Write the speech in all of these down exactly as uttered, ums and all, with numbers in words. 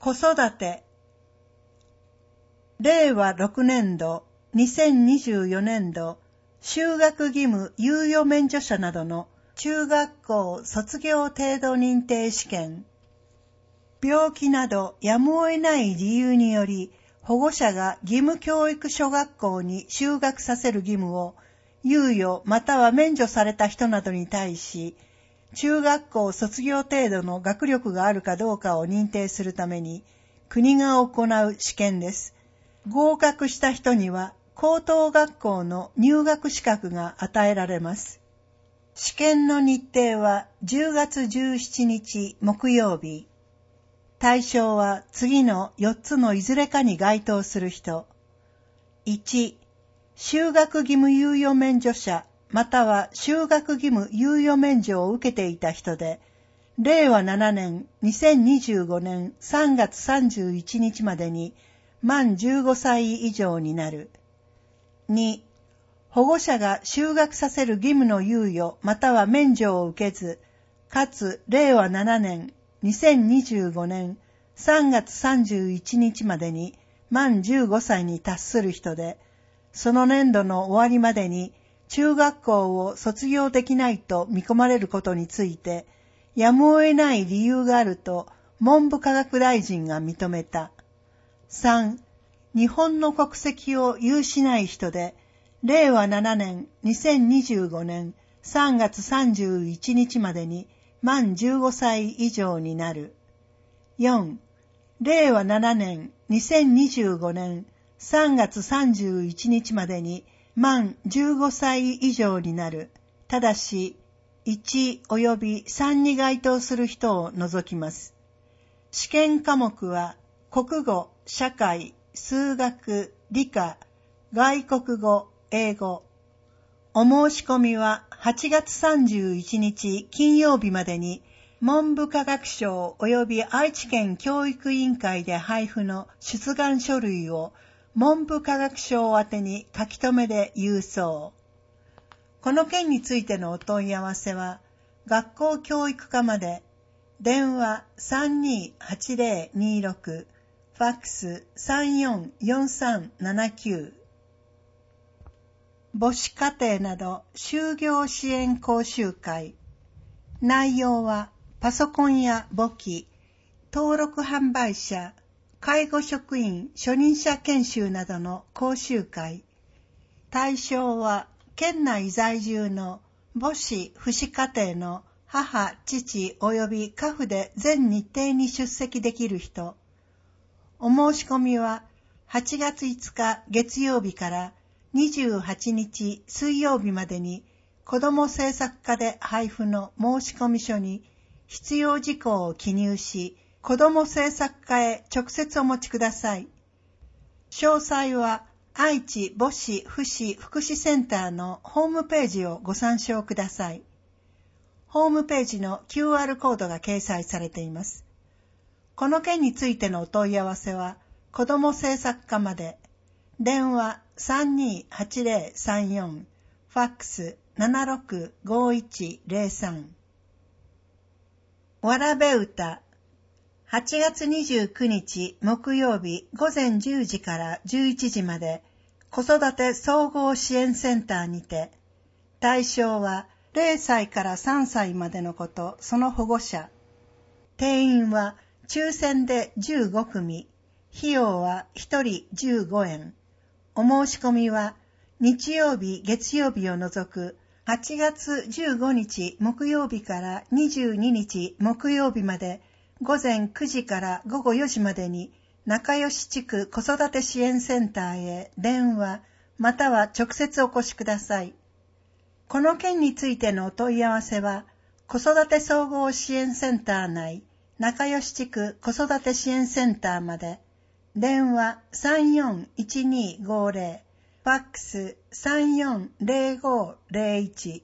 子育て。れいわろくねんど、にせんにじゅうよねんど、就学義務猶予免除者などの中学校卒業程度認定試験。病気などやむを得ない理由により、保護者が義務教育小学校に就学させる義務を猶予または免除された人などに対し、中学校卒業程度の学力があるかどうかを認定するために、国が行う試験です。合格した人には、高等学校の入学資格が与えられます。試験の日程はじゅうがつじゅうしちにち木曜日。対象は次のよっつのいずれかに該当する人。いち、就学義務猶予免除者、または就学義務猶予免除を受けていた人で、れいわななねんにせんにじゅうごねんさんがつさんじゅういちにちまでに満じゅうごさい以上になる。に、保護者が就学させる義務の猶予または免除を受けず、かつれいわななねんにせんにじゅうごねんさんがつさんじゅういちにちまでに満じゅうごさいに達する人で、その年度の終わりまでに中学校を卒業できないと見込まれることについて、やむを得ない理由があると文部科学大臣が認めた。さん、日本の国籍を有しない人で、れいわななねんにせんにじゅうごねんさんがつさんじゅういちにちまでに満じゅうごさい以上になる。よん、れいわななねんにせんにじゅうごねんさんがつさんじゅういちにちまでに満じゅうごさい以上になる。ただし、いちおよびさんに該当する人を除きます。試験科目は、国語、社会、数学、理科、外国語、英語。お申し込みははちがつさんじゅういちにち金曜日までに、文部科学省及び愛知県教育委員会で配布の出願書類を文部科学省宛てに書き留めで郵送。この件についてのお問い合わせは、学校教育課まで、電話 さんにーはちぜろにーろく、ファックス さんよんよんさんななきゅう。母子家庭など就業支援講習会。内容は、パソコンや簿記、登録販売者、介護職員初任者研修などの講習会。対象は、県内在住の母子父子家庭の母、父及び家父で全日程に出席できる人。お申し込みははちがついつか月曜日からにじゅうはちにち水曜日までに子ども政策課で配布の申し込み書に必要事項を記入し、子ども政策課へ直接お持ちください。詳細は愛知母子父子福祉センターのホームページをご参照ください。ホームページの キューアール コードが掲載されています。この件についてのお問い合わせは、子ども政策課まで、電話 さんにーはちぜろさんよん、ファックス ななろくごいちぜろさん。わらべ歌。はちがつにじゅうくにち木曜日ごぜんじゅうじからじゅういちじまで子育て総合支援センターにて、対象はれいさいからさんさいまでの子とその保護者。定員は抽選でじゅうごくみ、費用はひとりじゅうごえん。お申し込みは日曜日月曜日を除くはちがつじゅうごにち木曜日からにじゅうににち木曜日までごぜんくじからごごよじまでに仲良し地区子育て支援センターへ電話または直接お越しください。この件についてのお問い合わせは子育て総合支援センター内仲良し地区子育て支援センターまで電話 さんよんいちにーごぜろ、ファックス さんよんぜろごぜろいち。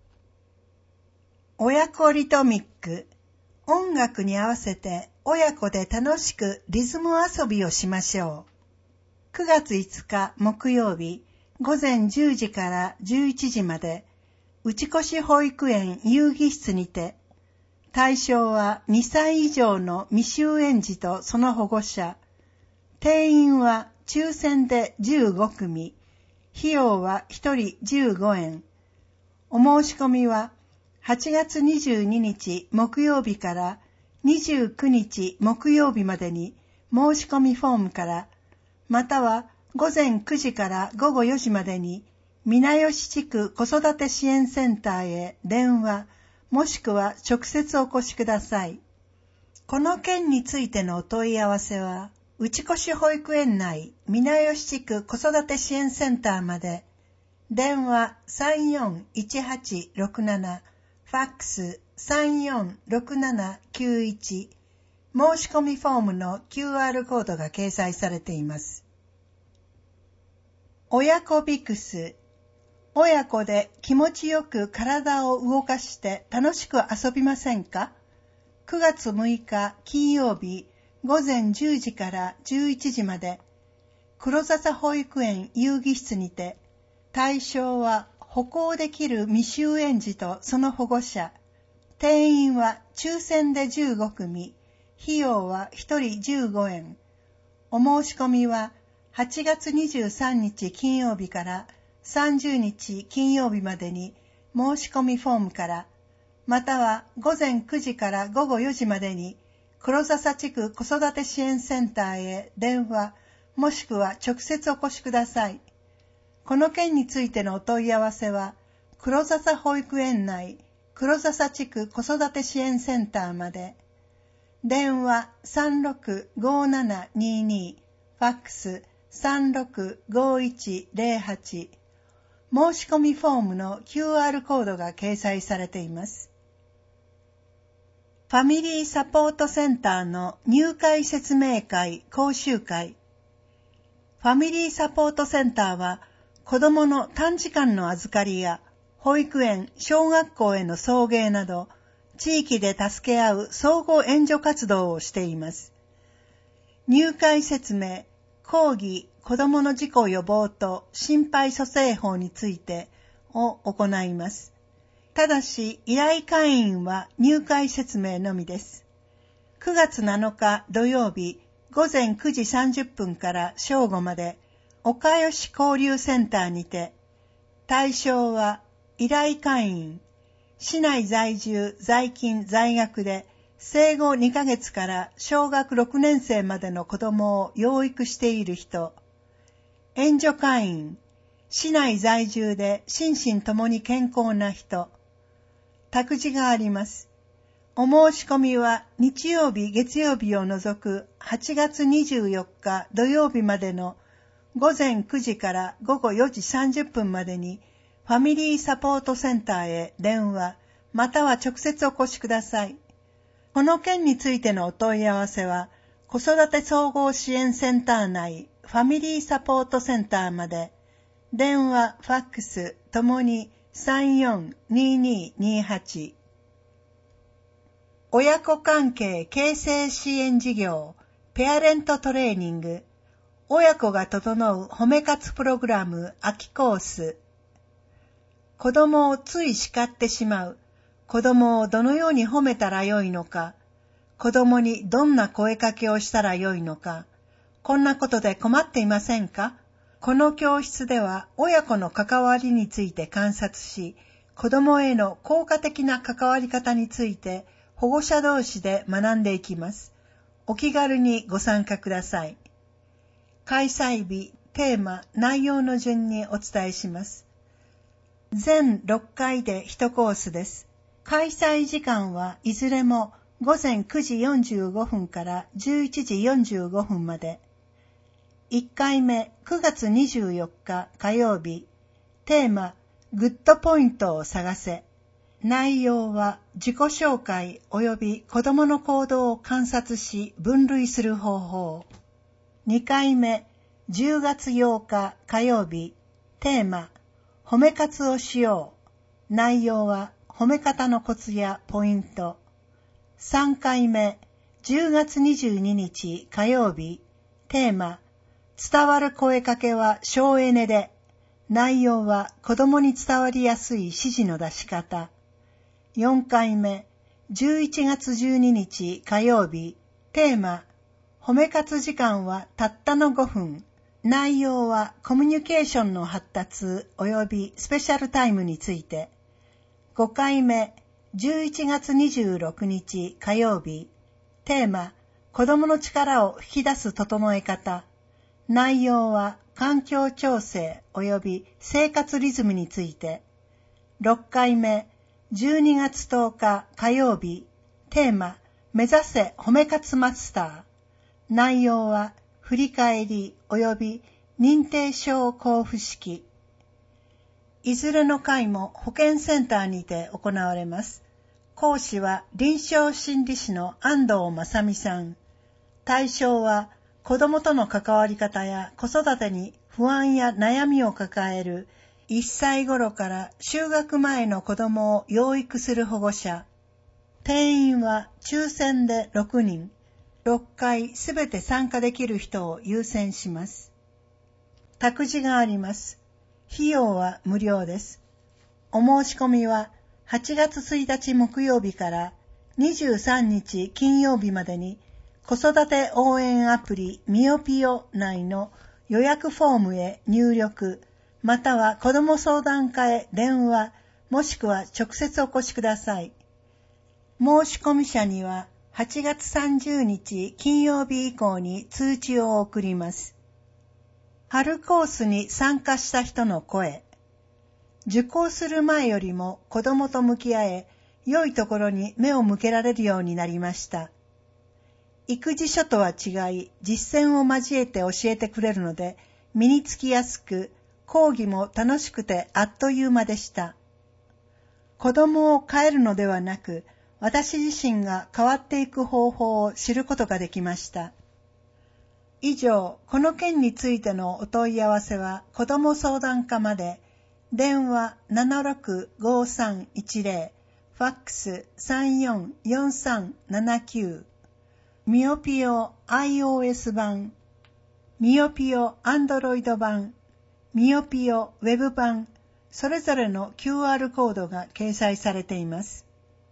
親子リトミック。音楽に合わせて親子で楽しくリズム遊びをしましょう。くがついつか木曜日ごぜんじゅうじからじゅういちじまで、打越保育園遊戯室にて、 対象はにさい以上の未就園児とその保護者。定員は抽選でじゅうごくみ。費用はひとりじゅうごえん。お申し込みははちがつにじゅうににち木曜日からにじゅうくにち木曜日までに申し込みフォームから、またはごぜんくじからごごよじまでに皆吉地区子育て支援センターへ電話、もしくは直接お越しください。この件についてのお問い合わせは、内越保育園内皆吉地区子育て支援センターまで、電話 さんよんいちはちろくなな、ファックス さんよんろくななきゅういち、申し込みフォームの キューアール コードが掲載されています。親子ビクス。親子で気持ちよく体を動かして楽しく遊びませんか？くがつむいか金曜日ごぜんじゅうじからじゅういちじまで、黒笹保育園遊戯室にて、対象は歩行できる未就園児とその保護者。定員は抽選でじゅうごくみ。費用はひとりじゅうごえん。お申し込みははちがつにじゅうさんにち金曜日からさんじゅうにち金曜日までに申し込みフォームから、またはごぜんくじからごごよじまでに黒笹地区子育て支援センターへ電話、もしくは直接お越しください。この件についてのお問い合わせは、黒笹保育園内黒笹地区子育て支援センターまで。電話 さんろくごななにに、ファックス さんろくごいちぜろはち。申し込みフォームの キューアール コードが掲載されています。ファミリーサポートセンターの入会説明会講習会。ファミリーサポートセンターは、子どもの短時間の預かりや、保育園、小学校への送迎など、地域で助け合う相互援助活動をしています。入会説明、講義、子どもの事故予防と心肺蘇生法についてを行います。ただし、依頼会員は入会説明のみです。くがつなのか土曜日、ごぜんくじさんじゅっぷんから正午まで、岡吉交流センターにて、対象は依頼会員、市内在住、在勤、在学で、生後にかげつから小学ろくねんせいまでの子どもを養育している人、援助会員、市内在住で心身ともに健康な人、託児があります。お申し込みは日曜日、月曜日を除くはちがつにじゅうよっか土曜日までのごぜんくじからごごよじさんじゅっぷんまでにファミリーサポートセンターへ電話、または直接お越しください。この件についてのお問い合わせは、子育て総合支援センター内ファミリーサポートセンターまで、電話、ファックスともにさんよんにににはち。親子関係形成支援事業、ペアレントトレーニング、親子が整う褒め活プログラム秋コース。子供をつい叱ってしまう。子供をどのように褒めたらよいのか。子供にどんな声かけをしたらよいのか。こんなことで困っていませんか？この教室では親子の関わりについて観察し、子供への効果的な関わり方について保護者同士で学んでいきます。お気軽にご参加ください。開催日、テーマ、内容の順にお伝えします。全ろっかいでいちコースです。開催時間はいずれもごぜんくじよんじゅうごふんからじゅういちじよんじゅうごふんまで。いっかいめ、くがつにじゅうよっか火曜日。テーマ、グッドポイントを探せ。内容は自己紹介及び子供の行動を観察し分類する方法。にかいめ、じゅうがつようか火曜日。テーマ、褒め活をしよう。内容は褒め方のコツやポイント。さんかいめ、じゅうがつにじゅうににち火曜日。テーマ、伝わる声かけは省エネで。内容は子供に伝わりやすい指示の出し方。よんかいめ、 じゅういちがつじゅうににち火曜日、テーマ、褒め活時間はたったのごふん。内容はコミュニケーションの発達及びスペシャルタイムについて。ごかいめ、じゅういちがつにじゅうろくにち火曜日、テーマ、子供の力を引き出す整え方。内容は環境調整及び生活リズムについて。ろっかいめ、じゅうにがつとおか火曜日、テーマ、目指せ褒め活マスター。内容は振り返り及び認定証交付式。いずれの回も保健センターにて行われます。講師は臨床心理士の安藤正美さん。対象は子供との関わり方や子育てに不安や悩みを抱えるいっさい頃から就学前の子供を養育する保護者。定員は抽選でろくにん。ろっかいすべて参加できる人を優先します。託児があります。費用は無料です。お申し込みははちがつついたち木曜日からにじゅうさんにち金曜日までに子育て応援アプリミオピオ内の予約フォームへ入力、または子ども相談課へ電話、もしくは直接お越しください。申し込み者にははちがつさんじゅうにち金曜日以降に通知を送ります。春コースに参加した人の声。受講する前よりも子供と向き合え、良いところに目を向けられるようになりました。育児書とは違い、実践を交えて教えてくれるので、身につきやすく、講義も楽しくてあっという間でした。子供を変えるのではなく、私自身が変わっていく方法を知ることができました。以上、この件についてのお問い合わせは子ども相談課まで、電話 ななろくごさんいちゼロ、ファックス さんよんよんさんななきゅう、ミオピオ iOS 版、ミオピオ Android 版、ミオピオ Web 版、それぞれの キューアール コードが掲載されています。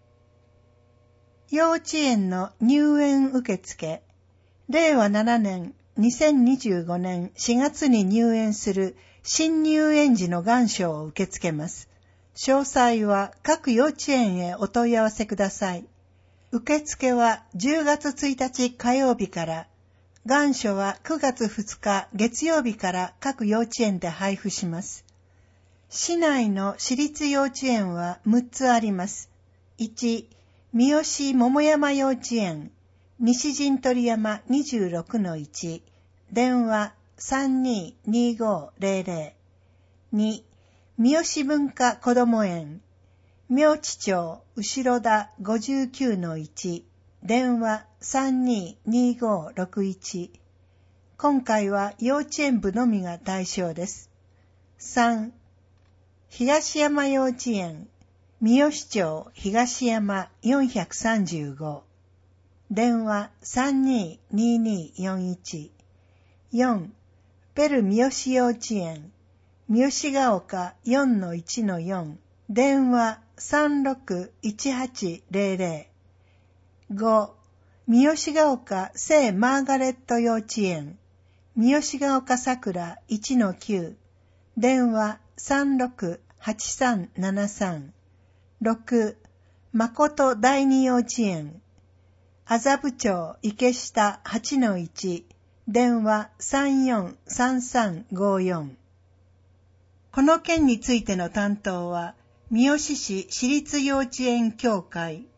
幼稚園の入園受付。れいわななねんにせんにじゅうごねんしがつに入園する新入園児の願書を受け付けます。詳細は各幼稚園へお問い合わせください。受付はじゅうがつついたち火曜日から、願書はくがつふつか月曜日から各幼稚園で配布します。市内の私立幼稚園はむっつあります。いち、三好桃山幼稚園、西陣取山 にじゅうろくのいち、電話 さんにーにーごーぜろぜろ。に、三好文化こども園、明知町後田 ごじゅうきゅうのいち、電話 さんにーにーごーろくいち。今回は幼稚園部のみが対象です。さん、東山幼稚園、三好町東山よんさんご、電話 さんにーにーにーよんいち。よん、ベル三好幼稚園、三好が丘 よんのいちのよん、電話 さんろくいちはちぜろぜろ。ご、三好が丘聖マーガレット幼稚園、三好が丘桜 いちのきゅう、電話 さんろくはちさんななさん。ろく、誠第二幼稚園、麻布町池下 はちのいち、電話 さんよんさんさんごよん。この件についての担当は、三好市私立幼稚園協会。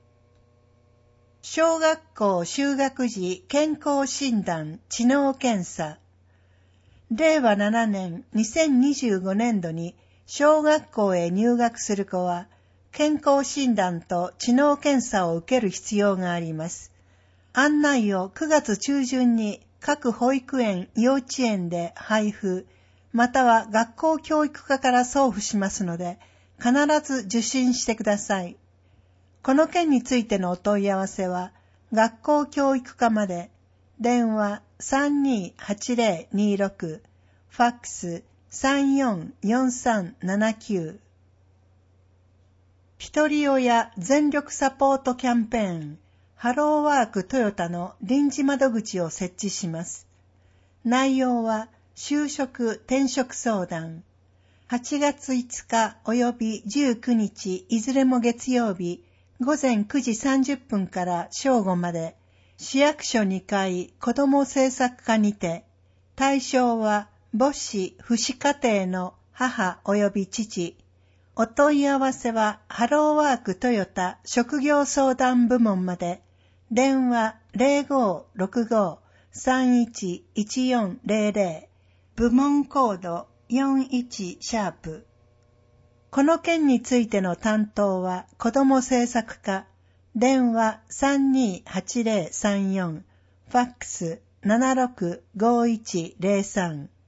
小学校就学時健康診断知能検査。れいわななねんにせんにじゅうごねんどに小学校へ入学する子は、健康診断と知能検査を受ける必要があります。案内をくがつちゅうじゅんに各保育園、幼稚園で配布、または学校教育課から送付しますので、必ず受診してください。この件についてのお問い合わせは、学校教育課まで、電話 さんにーはちぜろにーろく、ファックス さんよんよんさんななきゅう。 一人親全力サポートキャンペーン、ハローワークトヨタの臨時窓口を設置します。内容は、就職転職相談。はちがついつかおよびじゅうくにちいずれも月曜日、ごぜんくじさんじゅっぷんから正午まで、市役所にかい子ども政策課にて、対象は母子父子家庭の母及び父。お問い合わせはハローワークトヨタ職業相談部門まで。電話 ゼロごーろくごーさんいちいちよんゼロゼロ。部門コードよんいちシャープ。この件についての担当は子ども政策課。電話 さんにーはちゼロさんよん。ファックス ななろくごいちゼロさん。